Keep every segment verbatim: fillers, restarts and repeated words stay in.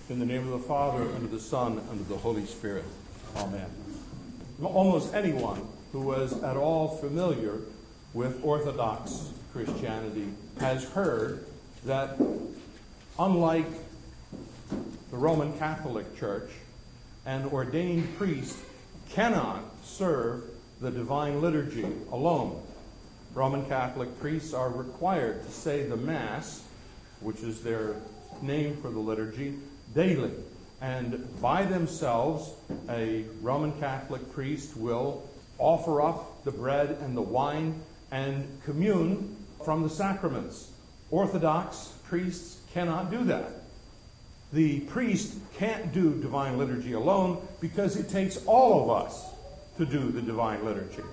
In the name of the Father, and of the Son, and of the Holy Spirit. Amen. Almost anyone who was at all familiar with Orthodox Christianity has heard that, unlike the Roman Catholic Church, an ordained priest cannot serve the divine liturgy alone. Roman Catholic priests are required to say the Mass, which is their name for the liturgy, daily. And by themselves, a Roman Catholic priest will offer up the bread and the wine and commune from the sacraments. Orthodox priests cannot do that. The priest can't do divine liturgy alone because it takes all of us to do the divine liturgy.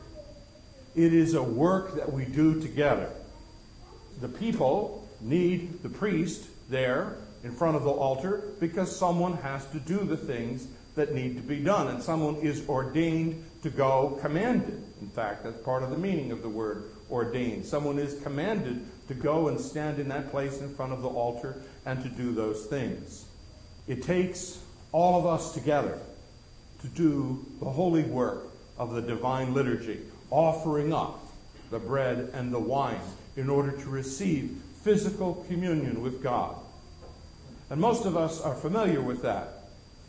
It is a work that we do together. The people need the priest there in front of the altar because someone has to do the things that need to be done, and someone is ordained to go, commanded. In fact, that's part of the meaning of the word ordained. Someone is commanded to go and stand in that place in front of the altar and to do those things. It takes all of us together to do the holy work of the divine liturgy, offering up the bread and the wine in order to receive physical communion with God. And most of us are familiar with that.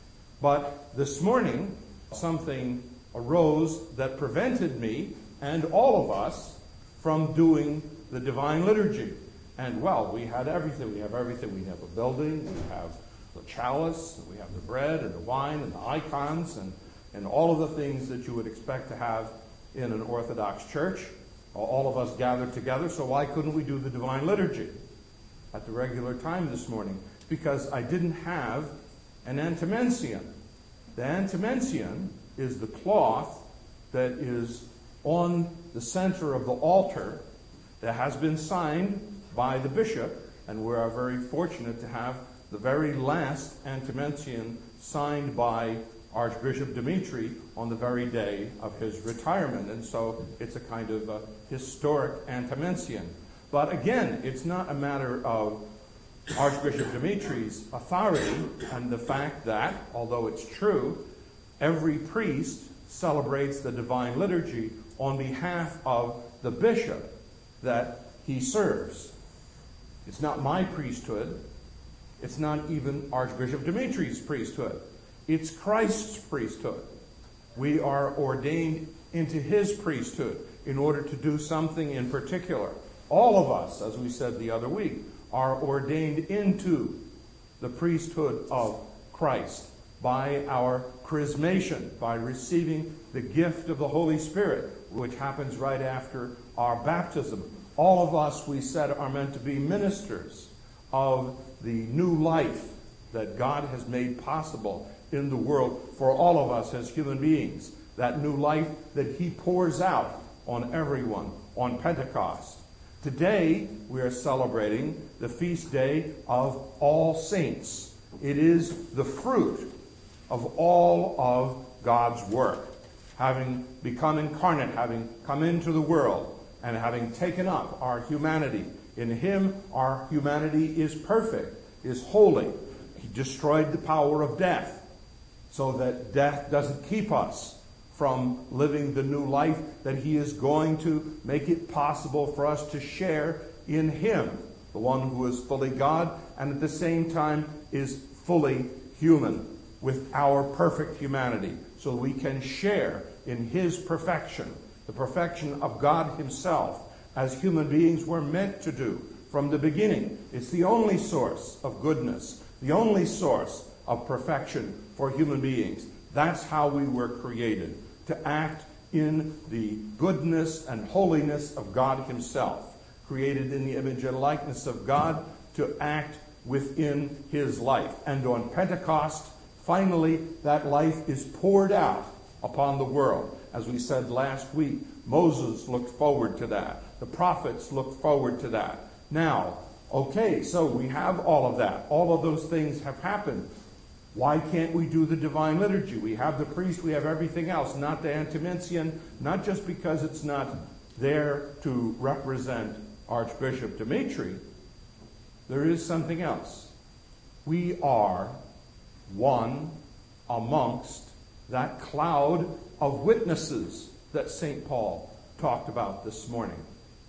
But this morning, something arose that prevented me and all of us from doing the divine liturgy. And, well, we had everything. We have everything. We have a building, we have the chalice, we have the bread and the wine and the icons and, and all of the things that you would expect to have in an Orthodox church. All of us gathered together, so why couldn't we do the divine liturgy at the regular time this morning? Because I didn't have an antimension. The antimension is the cloth that is on the center of the altar that has been signed by the bishop, and we are very fortunate to have the very last antimension signed by Archbishop Dimitri on the very day of his retirement, and so it's a kind of a historic antimension. But again, it's not a matter of Archbishop Dimitri's authority and the fact that, although it's true, every priest celebrates the divine liturgy on behalf of the bishop that he serves. It's not my priesthood. It's not even Archbishop Dimitri's priesthood. It's Christ's priesthood. We are ordained into his priesthood in order to do something in particular. All of us, as we said the other week, are ordained into the priesthood of Christ by our chrismation, by receiving the gift of the Holy Spirit, which happens right after our baptism. All of us, we said, are meant to be ministers of the new life that God has made possible in the world for all of us as human beings. That new life that he pours out on everyone on Pentecost. Today, we are celebrating the feast day of All Saints. It is the fruit of all of God's work, having become incarnate, having come into the world, and having taken up our humanity. In him, our humanity is perfect, is holy. He destroyed the power of death so that death doesn't keep us from living the new life that he is going to make it possible for us to share in him, the one who is fully God and at the same time is fully human with our perfect humanity, so we can share in his perfection, the perfection of God himself, as human beings were meant to do from the beginning. It's the only source of goodness, the only source of perfection for human beings. That's how we were created, to act in the goodness and holiness of God himself, created in the image and likeness of God, to act within his life. And on Pentecost, finally, that life is poured out upon the world. As we said last week, Moses looked forward to that. The prophets looked forward to that. Now, okay, so we have all of that. All of those things have happened. Why can't we do the divine liturgy? We have the priest, we have everything else, not the antimension, not just because it's not there to represent Archbishop Dimitri. There is something else. We are one amongst that cloud of witnesses that Saint Paul talked about this morning.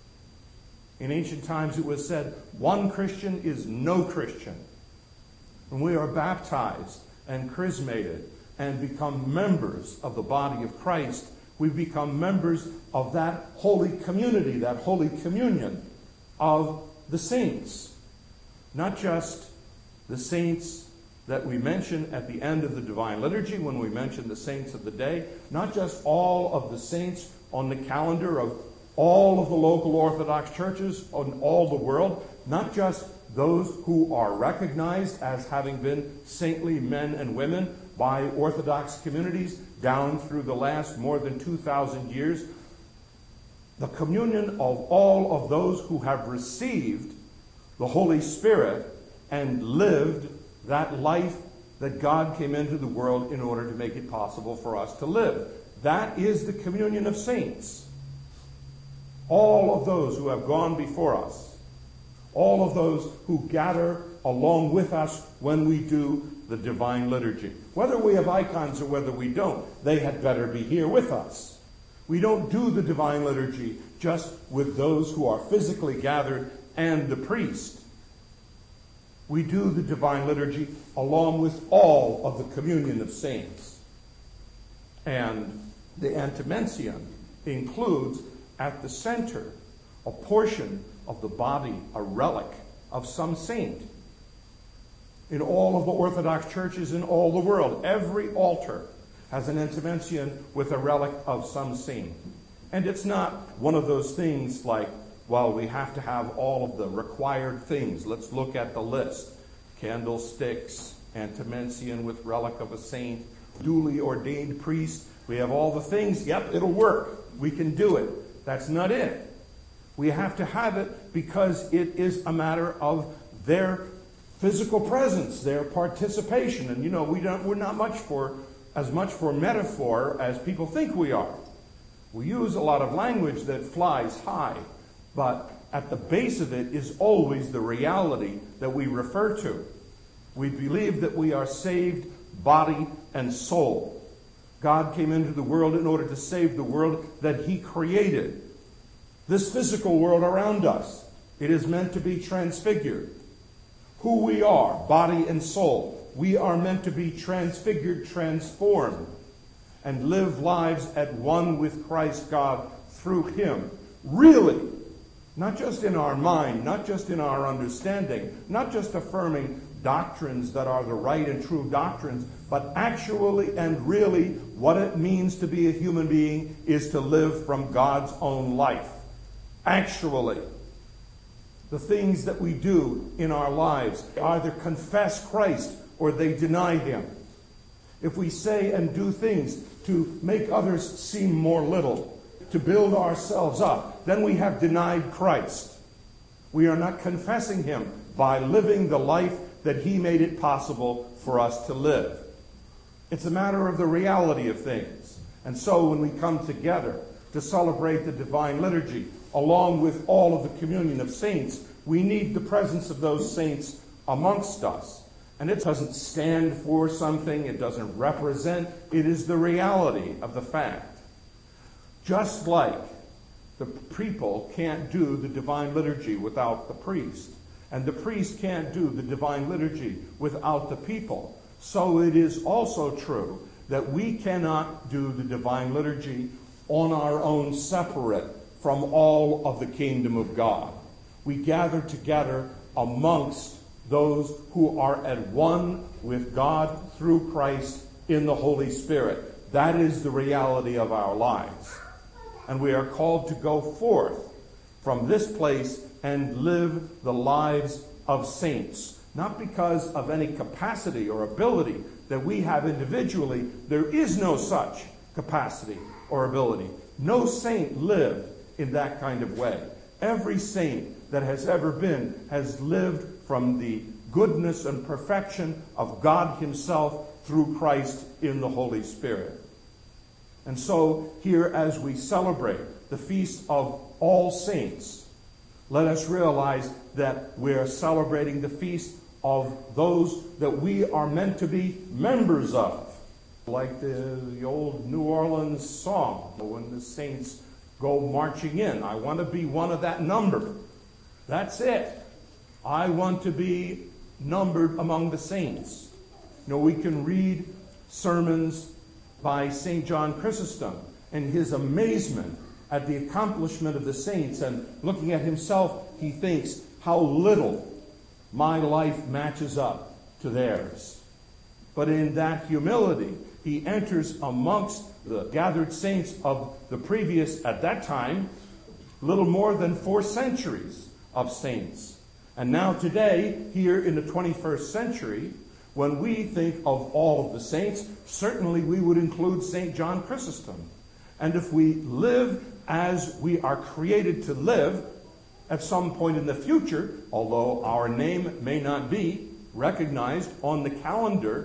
In ancient times it was said, one Christian is no Christian. When we are baptized and chrismated and become members of the body of Christ, we become members of that holy community, that holy communion of the saints. Not just the saints that we mention at the end of the Divine Liturgy when we mention the saints of the day, not just all of the saints on the calendar of all of the local Orthodox churches in all the world, not just those who are recognized as having been saintly men and women by Orthodox communities down through the last more than two thousand years. The communion of all of those who have received the Holy Spirit and lived that life that God came into the world in order to make it possible for us to live. That is the communion of saints. All of those who have gone before us, all of those who gather along with us when we do the Divine Liturgy. Whether we have icons or whether we don't, they had better be here with us. We don't do the Divine Liturgy just with those who are physically gathered and the priest. We do the Divine Liturgy along with all of the communion of saints. And the Antimension includes at the center a portion of the body, a relic of some saint. In all of the Orthodox churches in all the world, every altar has an Antimension with a relic of some saint. And it's not one of those things like, well, we have to have all of the required things. Let's look at the list. Candlesticks, Antimension with relic of a saint, duly ordained priest. We have all the things. Yep, it'll work. We can do it. That's not it. We have to have it because it is a matter of their physical presence, their participation. And you know, we don't, we're not much for, as much for metaphor as people think we are. We use a lot of language that flies high, but at the base of it is always the reality that we refer to. We believe that we are saved body and soul. God came into the world in order to save the world that he created. This physical world around us, it is meant to be transfigured. Who we are, body and soul, we are meant to be transfigured, transformed, and live lives at one with Christ God through him. Really, not just in our mind, not just in our understanding, not just affirming doctrines that are the right and true doctrines, but actually and really what it means to be a human being is to live from God's own life. Actually, the things that we do in our lives either confess Christ or they deny him. If we say and do things to make others seem more little, to build ourselves up, then we have denied Christ. We are not confessing him by living the life that he made it possible for us to live. It's a matter of the reality of things. And so when we come together to celebrate the Divine Liturgy, along with all of the communion of saints, we need the presence of those saints amongst us. And it doesn't stand for something, it doesn't represent, it is the reality of the fact. Just like the people can't do the Divine Liturgy without the priest, and the priest can't do the Divine Liturgy without the people, so it is also true that we cannot do the Divine Liturgy on our own separate from all of the kingdom of God. We gather together amongst those who are at one with God through Christ in the Holy Spirit. That is the reality of our lives. And we are called to go forth from this place and live the lives of saints. Not because of any capacity or ability that we have individually. There is no such capacity or ability. No saint lived in that kind of way. Every saint that has ever been has lived from the goodness and perfection of God himself through Christ in the Holy Spirit. And so here as we celebrate the feast of all saints, let us realize that we're celebrating the feast of those that we are meant to be members of. Like the, the old New Orleans song, when the saints go marching in. I want to be one of that number. That's it. I want to be numbered among the saints. You know, we can read sermons by Saint John Chrysostom and his amazement at the accomplishment of the saints, and looking at himself, he thinks how little my life matches up to theirs. But in that humility, he enters amongst the gathered saints of the previous, at that time, little more than four centuries of saints. And now today, here in the twenty-first century, when we think of all of the saints, certainly we would include Saint John Chrysostom. And if we live as we are created to live, at some point in the future, although our name may not be recognized on the calendar,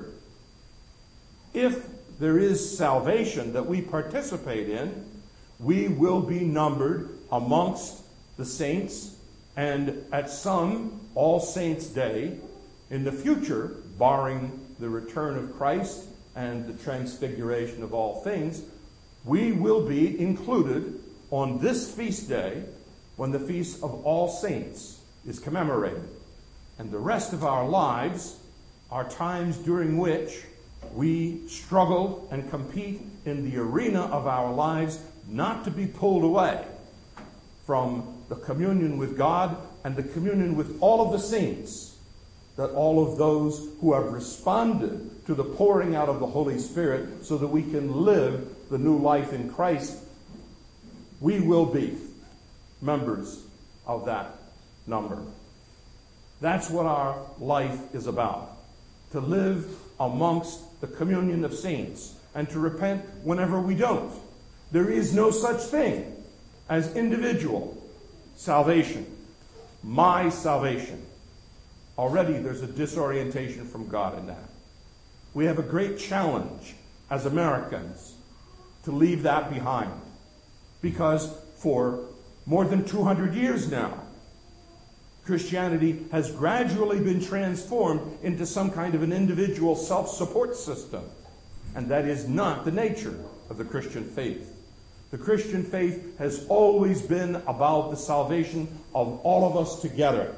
if there is salvation that we participate in, we will be numbered amongst the saints, and at some All Saints' Day in the future, barring the return of Christ and the transfiguration of all things, we will be included on this feast day when the Feast of All Saints is commemorated. And the rest of our lives are times during which we struggle and compete in the arena of our lives not to be pulled away from the communion with God and the communion with all of the saints, that all of those who have responded to the pouring out of the Holy Spirit so that we can live the new life in Christ, we will be members of that number. That's what our life is about, to live amongst the communion of saints and to repent whenever we don't. There is no such thing as individual salvation, my salvation. Already there's a disorientation from God in that. We have a great challenge as Americans to leave that behind, because for more than two hundred years now, Christianity has gradually been transformed into some kind of an individual self-support system. And that is not the nature of the Christian faith. The Christian faith has always been about the salvation of all of us together,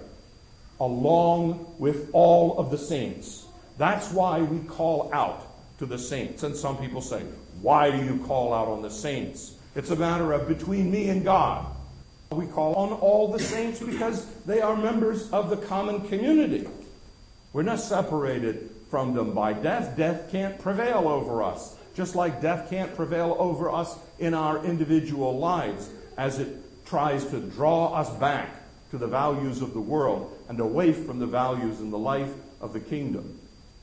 along with all of the saints. That's why we call out to the saints. And some people say, why do you call out on the saints? It's a matter of between me and God. We call on all the saints because they are members of the common community. We're not separated from them by death. Death can't prevail over us, just like death can't prevail over us in our individual lives as it tries to draw us back to the values of the world and away from the values and the life of the kingdom.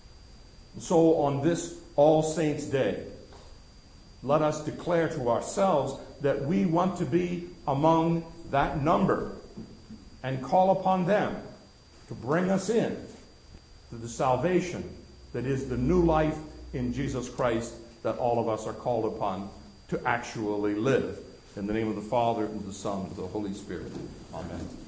So on this All Saints' Day, let us declare to ourselves that we want to be among that number and call upon them to bring us in to the salvation that is the new life in Jesus Christ that all of us are called upon to actually live. In the name of the Father, and the Son, and the Holy Spirit. Amen.